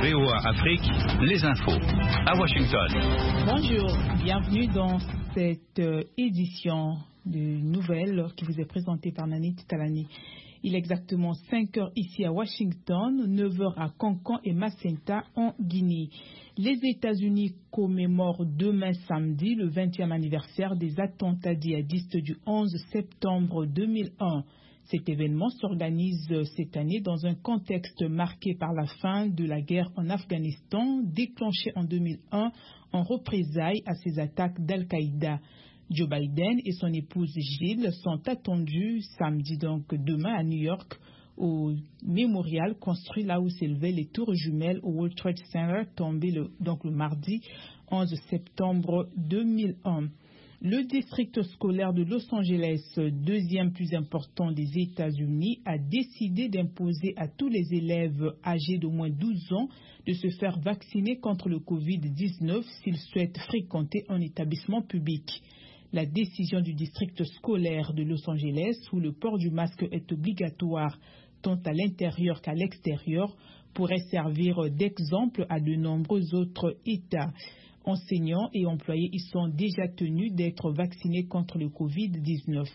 VOA Afrique, les infos à Washington. Bonjour, bienvenue dans cette édition de nouvelles qui vous est présentée par Nanit Talani. Il est exactement 5 heures ici à Washington, 9 heures à Cancan et Macenta en Guinée. Les États-Unis commémorent demain samedi le 20e anniversaire des attentats djihadistes du 11 septembre 2001. Cet événement s'organise cette année dans un contexte marqué par la fin de la guerre en Afghanistan, déclenchée en 2001 en représailles à ces attaques d'Al-Qaïda. Joe Biden et son épouse Jill sont attendus samedi, donc demain à New York, au mémorial construit là où s'élevaient les tours jumelles au World Trade Center, tombé le mardi 11 septembre 2001. Le district scolaire de Los Angeles, deuxième plus important des États-Unis, a décidé d'imposer à tous les élèves âgés d'au moins 12 ans de se faire vacciner contre le Covid-19 s'ils souhaitent fréquenter un établissement public. La décision du district scolaire de Los Angeles, où le port du masque est obligatoire tant à l'intérieur qu'à l'extérieur, pourrait servir d'exemple à de nombreux autres États. Enseignants et employés y sont déjà tenus d'être vaccinés contre le Covid-19.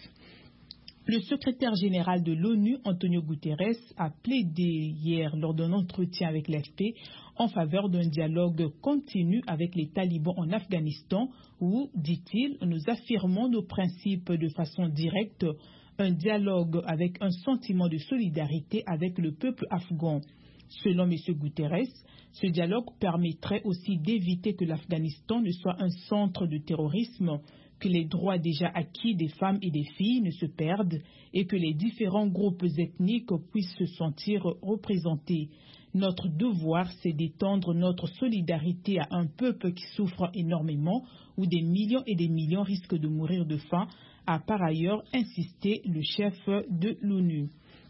Le secrétaire général de l'ONU, Antonio Guterres, a plaidé hier lors d'un entretien avec l'AFP en faveur d'un dialogue continu avec les talibans en Afghanistan où, dit-il, nous affirmons nos principes de façon directe, un dialogue avec un sentiment de solidarité avec le peuple afghan. Selon M. Guterres, ce dialogue permettrait aussi d'éviter que l'Afghanistan ne soit un centre de terrorisme, que les droits déjà acquis des femmes et des filles ne se perdent et que les différents groupes ethniques puissent se sentir représentés. Notre devoir, c'est d'étendre notre solidarité à un peuple qui souffre énormément, où des millions et des millions risquent de mourir de faim, a par ailleurs insisté le chef de l'ONU.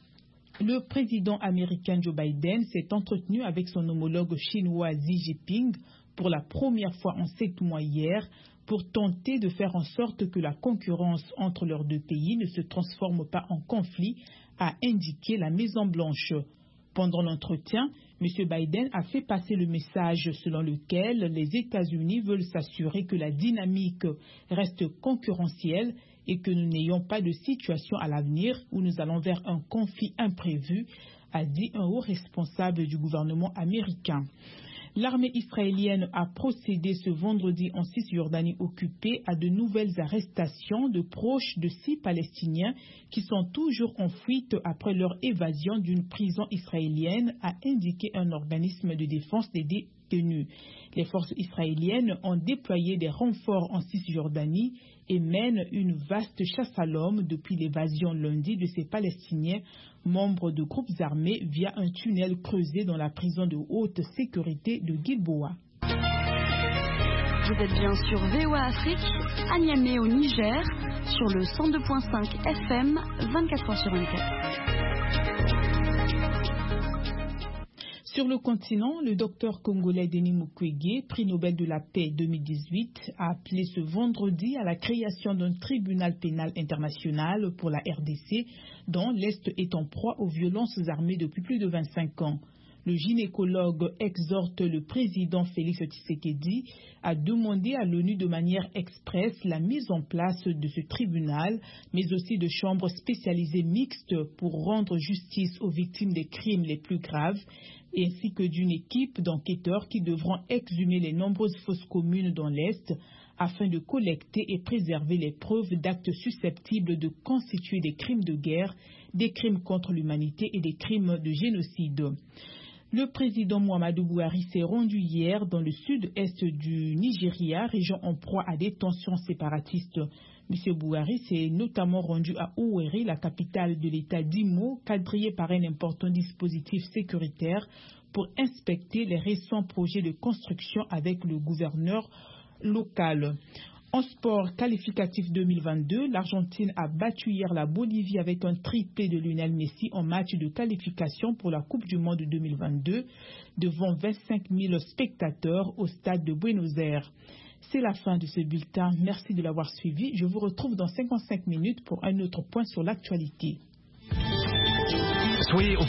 Le président américain Joe Biden s'est entretenu avec son homologue chinois Xi Jinping pour la première fois en 7 mois hier pour tenter de faire en sorte que la concurrence entre leurs deux pays ne se transforme pas en conflit, a indiqué la Maison-Blanche. Pendant l'entretien, M. Biden a fait passer le message selon lequel les États-Unis veulent s'assurer que la dynamique reste concurrentielle et que nous n'ayons pas de situation à l'avenir où nous allons vers un conflit imprévu, a dit un haut responsable du gouvernement américain. L'armée israélienne a procédé ce vendredi en Cisjordanie occupée à de nouvelles arrestations de proches de 6 Palestiniens qui sont toujours en fuite après leur évasion d'une prison israélienne, a indiqué un organisme de défense des détenus. Les forces israéliennes ont déployé des renforts en Cisjordanie et mènent une vaste chasse à l'homme depuis l'évasion lundi de ces Palestiniens membres de groupes armés via un tunnel creusé dans la prison de haute sécurité de Gilboa. Vous êtes bien sur VOA Afrique, à Niamey au Niger, sur le 102.5 FM, 24h sur 24. Sur le continent, le docteur congolais Denis Mukwege, prix Nobel de la paix 2018, a appelé ce vendredi à la création d'un tribunal pénal international pour la RDC, dont l'Est est en proie aux violences armées depuis plus de 25 ans. Le gynécologue exhorte le président Félix Tshisekedi à demander à l'ONU de manière expresse la mise en place de ce tribunal, mais aussi de chambres spécialisées mixtes pour rendre justice aux victimes des crimes les plus graves, ainsi que d'une équipe d'enquêteurs qui devront exhumer les nombreuses fosses communes dans l'Est afin de collecter et préserver les preuves d'actes susceptibles de constituer des crimes de guerre, des crimes contre l'humanité et des crimes de génocide. Le président Muhammadu Buhari s'est rendu hier dans le sud-est du Nigeria, région en proie à des tensions séparatistes. M. Buhari s'est notamment rendu à Owerri, la capitale de l'État d'Imo, quadrillé par un important dispositif sécuritaire pour inspecter les récents projets de construction avec le gouverneur local. En sport qualificatif 2022, l'Argentine a battu hier la Bolivie avec un triplé de Lionel Messi en match de qualification pour la Coupe du Monde 2022 devant 25 000 spectateurs au stade de Buenos Aires. C'est la fin de ce bulletin. Merci de l'avoir suivi. Je vous retrouve dans 55 minutes pour un autre point sur l'actualité. Soyez au